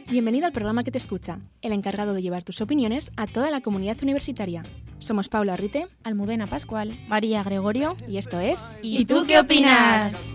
Bienvenido al programa que te escucha, el encargado de llevar tus opiniones a toda la comunidad universitaria. Somos Paula Rite, Almudena Pascual, María Gregorio y esto es... ¿Y tú qué opinas?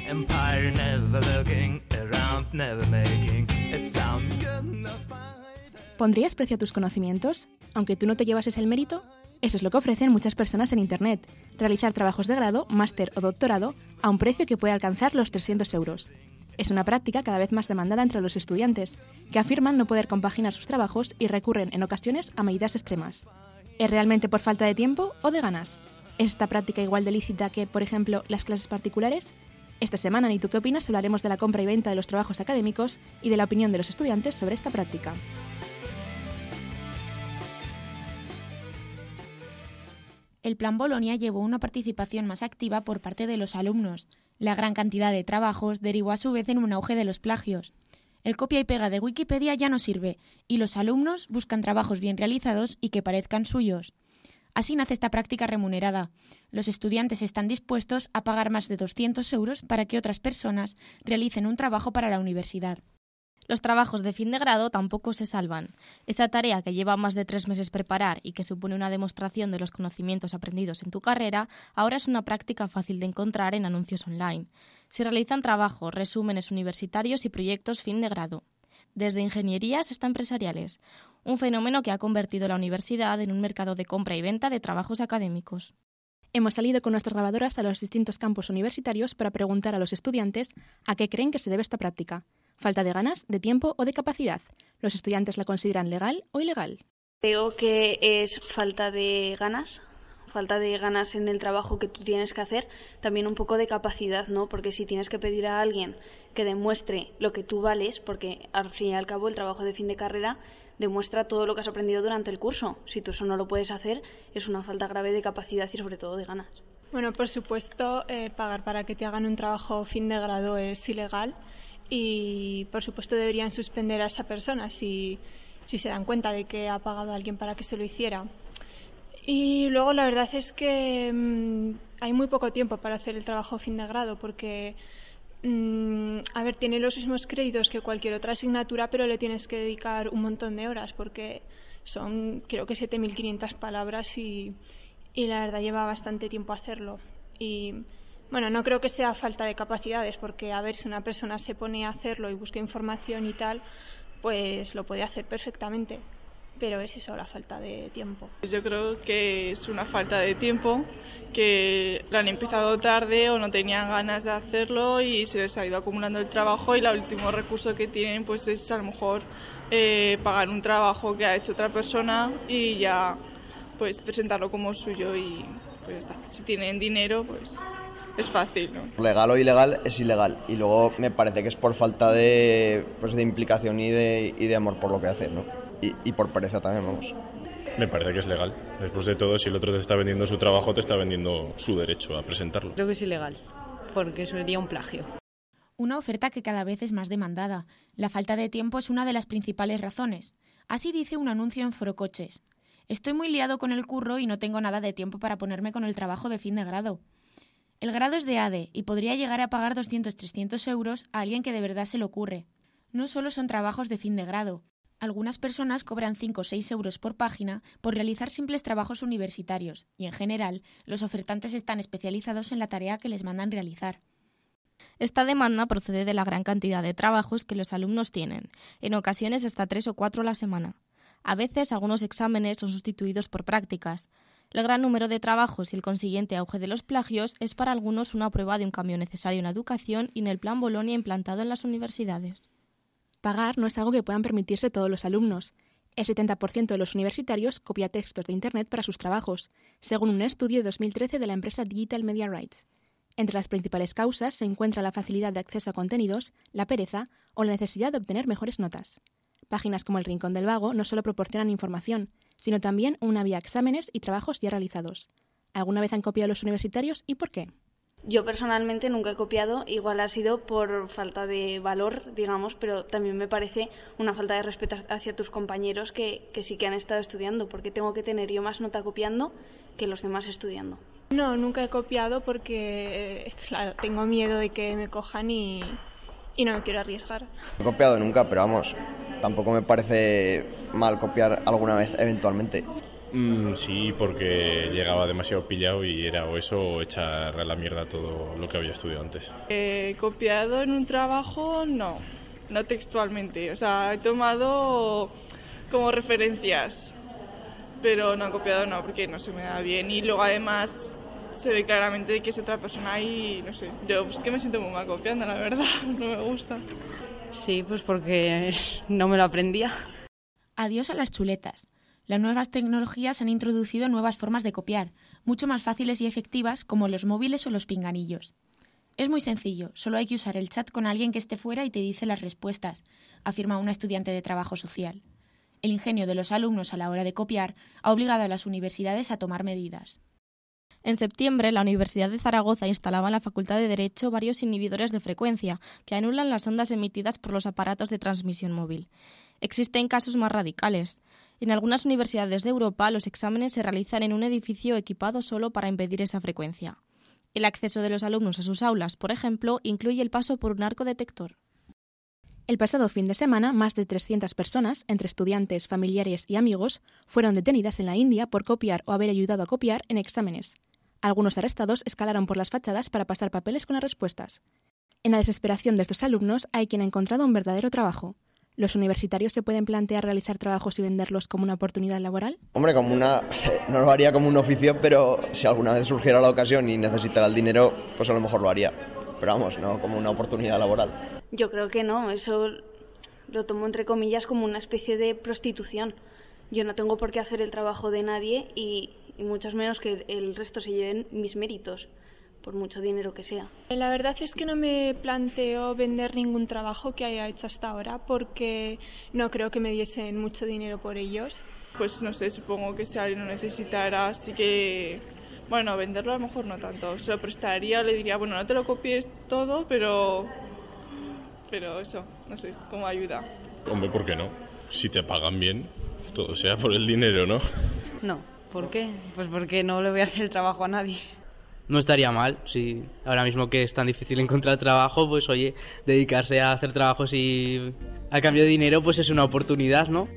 ¿Pondrías precio a tus conocimientos, aunque tú no te llevases el mérito? Eso es lo que ofrecen muchas personas en Internet, realizar trabajos de grado, máster o doctorado a un precio que puede alcanzar los 300 euros. Es una práctica cada vez más demandada entre los estudiantes, que afirman no poder compaginar sus trabajos y recurren en ocasiones a medidas extremas. ¿Es realmente por falta de tiempo o de ganas? ¿Es esta práctica igual de lícita que, por ejemplo, las clases particulares? Esta semana en ¿Y tú qué opinas? Hablaremos de la compra y venta de los trabajos académicos y de la opinión de los estudiantes sobre esta práctica. El Plan Bolonia llevó una participación más activa por parte de los alumnos. La gran cantidad de trabajos derivó a su vez en un auge de los plagios. El copia y pega de Wikipedia ya no sirve, y los alumnos buscan trabajos bien realizados y que parezcan suyos. Así nace esta práctica remunerada. Los estudiantes están dispuestos a pagar más de 200 euros para que otras personas realicen un trabajo para la universidad. Los trabajos de fin de grado tampoco se salvan. Esa tarea que lleva más de 3 meses preparar y que supone una demostración de los conocimientos aprendidos en tu carrera, ahora es una práctica fácil de encontrar en anuncios online. Se realizan trabajos, resúmenes universitarios y proyectos fin de grado, desde ingenierías hasta empresariales, un fenómeno que ha convertido la universidad en un mercado de compra y venta de trabajos académicos. Hemos salido con nuestras grabadoras a los distintos campus universitarios para preguntar a los estudiantes a qué creen que se debe esta práctica. ¿Falta de ganas, de tiempo o de capacidad? ¿Los estudiantes la consideran legal o ilegal? Creo que es falta de ganas en el trabajo que tú tienes que hacer, también un poco de capacidad, ¿no? Porque si tienes que pedir a alguien que demuestre lo que tú vales, porque al fin y al cabo el trabajo de fin de carrera demuestra todo lo que has aprendido durante el curso. Si tú eso no lo puedes hacer, es una falta grave de capacidad y sobre todo de ganas. Bueno, por supuesto, pagar para que te hagan un trabajo fin de grado es ilegal. Y por supuesto deberían suspender a esa persona si se dan cuenta de que ha pagado a alguien para que se lo hiciera. Y luego la verdad es que hay muy poco tiempo para hacer el trabajo fin de grado porque tiene los mismos créditos que cualquier otra asignatura, pero le tienes que dedicar un montón de horas porque son creo que 7.500 palabras y la verdad lleva bastante tiempo hacerlo. Y bueno, no creo que sea falta de capacidades, porque a ver, si una persona se pone a hacerlo y busca información y tal, pues lo puede hacer perfectamente, pero es eso, la falta de tiempo. Yo creo que es una falta de tiempo, que lo han empezado tarde o no tenían ganas de hacerlo y se les ha ido acumulando el trabajo y el último recurso que tienen pues es a lo mejor pagar un trabajo que ha hecho otra persona y ya pues presentarlo como suyo y pues ya está. Si tienen dinero pues es fácil, ¿no? Legal o ilegal es ilegal y luego me parece que es por falta de implicación y de amor por lo que hacen, ¿no? Y por pereza también, vamos. Me parece que es legal. Después de todo, si el otro te está vendiendo su trabajo, te está vendiendo su derecho a presentarlo. Creo que es ilegal, porque sería un plagio. Una oferta que cada vez es más demandada. La falta de tiempo es una de las principales razones. Así dice un anuncio en Forocoches. Estoy muy liado con el curro y no tengo nada de tiempo para ponerme con el trabajo de fin de grado. El grado es de ADE y podría llegar a pagar 200-300 euros a alguien que de verdad se le ocurre. No solo son trabajos de fin de grado. Algunas personas cobran 5 o 6 euros por página por realizar simples trabajos universitarios y, en general, los ofertantes están especializados en la tarea que les mandan realizar. Esta demanda procede de la gran cantidad de trabajos que los alumnos tienen, en ocasiones hasta 3 o 4 a la semana. A veces, algunos exámenes son sustituidos por prácticas. El gran número de trabajos y el consiguiente auge de los plagios es para algunos una prueba de un cambio necesario en la educación y en el Plan Bolonia implantado en las universidades. Pagar no es algo que puedan permitirse todos los alumnos. El 70% de los universitarios copia textos de Internet para sus trabajos, según un estudio de 2013 de la empresa Digital Media Rights. Entre las principales causas se encuentra la facilidad de acceso a contenidos, la pereza o la necesidad de obtener mejores notas. Páginas como El Rincón del Vago no solo proporcionan información, sino también una vía exámenes y trabajos ya realizados. ¿Alguna vez han copiado los universitarios y por qué? Yo personalmente nunca he copiado, igual ha sido por falta de valor, digamos, pero también me parece una falta de respeto hacia tus compañeros que sí que han estado estudiando, porque tengo que tener yo más nota copiando que los demás estudiando. No, nunca he copiado porque, claro, tengo miedo de que me cojan y y no me quiero arriesgar. No he copiado nunca, pero vamos, tampoco me parece mal copiar alguna vez eventualmente. Sí, porque llegaba demasiado pillado y era o eso o echar a la mierda todo lo que había estudiado antes. Copiado en un trabajo, no textualmente. O sea, he tomado como referencias, pero no he copiado, no, porque no se me da bien. Y luego además se ve claramente que es otra persona y no sé. Yo es que me siento muy mal copiando, la verdad, no me gusta. Sí, pues porque no me lo aprendía. Adiós a las chuletas. Las nuevas tecnologías han introducido nuevas formas de copiar, mucho más fáciles y efectivas como los móviles o los pinganillos. Es muy sencillo, solo hay que usar el chat con alguien que esté fuera y te dice las respuestas, afirma una estudiante de trabajo social. El ingenio de los alumnos a la hora de copiar ha obligado a las universidades a tomar medidas. En septiembre, la Universidad de Zaragoza instalaba en la Facultad de Derecho varios inhibidores de frecuencia que anulan las ondas emitidas por los aparatos de transmisión móvil. Existen casos más radicales. En algunas universidades de Europa, los exámenes se realizan en un edificio equipado solo para impedir esa frecuencia. El acceso de los alumnos a sus aulas, por ejemplo, incluye el paso por un arco detector. El pasado fin de semana, más de 300 personas, entre estudiantes, familiares y amigos, fueron detenidas en la India por copiar o haber ayudado a copiar en exámenes. Algunos arrestados escalaron por las fachadas para pasar papeles con las respuestas. En la desesperación de estos alumnos hay quien ha encontrado un verdadero trabajo. ¿Los universitarios se pueden plantear realizar trabajos y venderlos como una oportunidad laboral? Hombre, no lo haría como un oficio, pero si alguna vez surgiera la ocasión y necesitara el dinero, pues a lo mejor lo haría. Pero vamos, no como una oportunidad laboral. Yo creo que no, eso lo tomo entre comillas como una especie de prostitución. Yo no tengo por qué hacer el trabajo de nadie y mucho menos que el resto se lleven mis méritos, por mucho dinero que sea. La verdad es que no me planteo vender ningún trabajo que haya hecho hasta ahora porque no creo que me diesen mucho dinero por ellos. Pues no sé, supongo que si alguien lo necesitara, así que, bueno, venderlo a lo mejor no tanto. Se lo prestaría, le diría, bueno, no te lo copies todo, pero eso, no sé, como ayuda. Hombre, ¿por qué no? Si te pagan bien, todo sea por el dinero, ¿no? No, ¿por qué? Pues porque no le voy a hacer el trabajo a nadie. No estaría mal, si ahora mismo que es tan difícil encontrar trabajo, pues oye, dedicarse a hacer trabajos y a cambio de dinero, pues es una oportunidad, ¿no?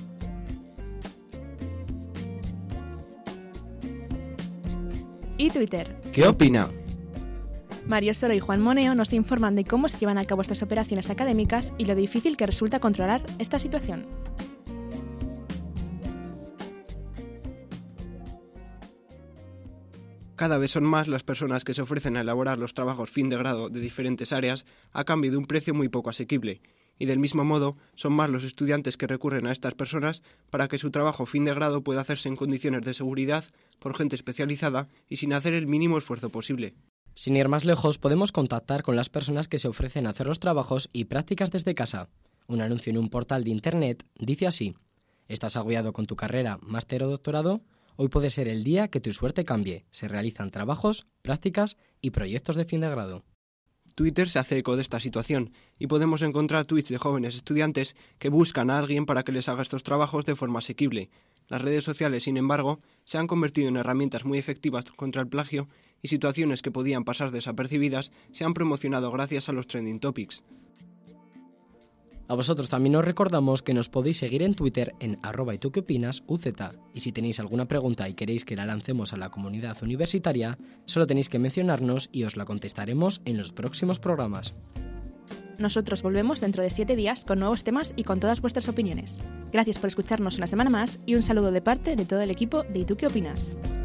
Y Twitter. ¿Qué opina? Mario Soro y Juan Moneo nos informan de cómo se llevan a cabo estas operaciones académicas y lo difícil que resulta controlar esta situación. Cada vez son más las personas que se ofrecen a elaborar los trabajos fin de grado de diferentes áreas a cambio de un precio muy poco asequible, y del mismo modo son más los estudiantes que recurren a estas personas para que su trabajo fin de grado pueda hacerse en condiciones de seguridad por gente especializada y sin hacer el mínimo esfuerzo posible. Sin ir más lejos, podemos contactar con las personas que se ofrecen a hacer los trabajos y prácticas desde casa. Un anuncio en un portal de Internet dice así: ¿estás agobiado con tu carrera, máster o doctorado? Hoy puede ser el día que tu suerte cambie. Se realizan trabajos, prácticas y proyectos de fin de grado. Twitter se hace eco de esta situación y podemos encontrar tweets de jóvenes estudiantes que buscan a alguien para que les haga estos trabajos de forma asequible. Las redes sociales, sin embargo, se han convertido en herramientas muy efectivas contra el plagio y situaciones que podían pasar desapercibidas se han promocionado gracias a los trending topics. A vosotros también os recordamos que nos podéis seguir en Twitter en @ituqueopinas_UZ, y si tenéis alguna pregunta y queréis que la lancemos a la comunidad universitaria, solo tenéis que mencionarnos y os la contestaremos en los próximos programas. Nosotros volvemos dentro de 7 días con nuevos temas y con todas vuestras opiniones. Gracias por escucharnos una semana más y un saludo de parte de todo el equipo de ¿Y tú qué opinas?